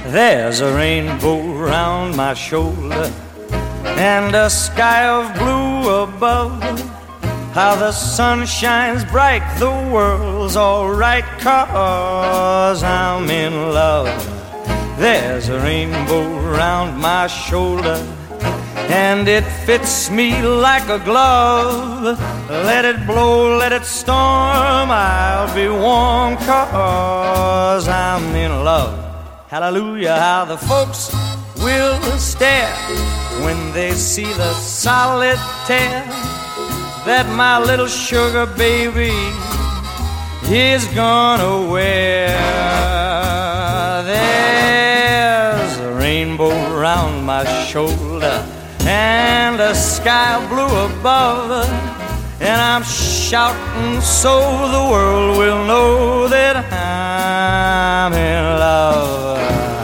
There's a rainbow round my shoulder and a sky of blue above. How the sun shines bright, the world's alright, 'cause I'm in love. There's a rainbow round my shoulder and it fits me like a glove. Let it blow, let it storm, I'll be warm, 'cause I'm in love. Hallelujah, how the folks will stare when they see the solitaire that my little sugar baby is gonna wear. There's a rainbow round my shoulder and a sky blue above, and I'm shouting so the world will know that I'm in love.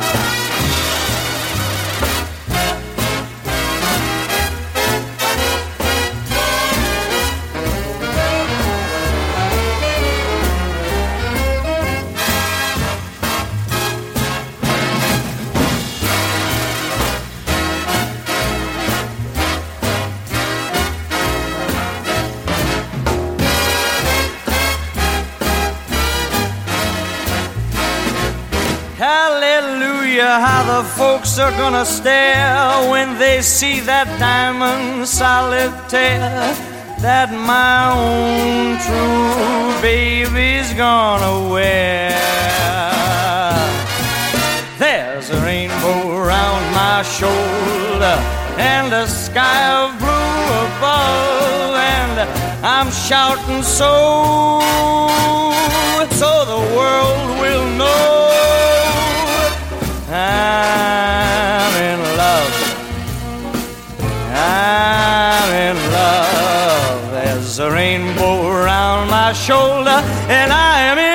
Hallelujah, how the folks are gonna stare when they see that diamond solitaire that my own true baby's gonna wear. There's a rainbow round my shoulder and a sky of blue above, and I'm shouting so the world will know I'm in love. I'm in love. There's a rainbow around my shoulder and I am in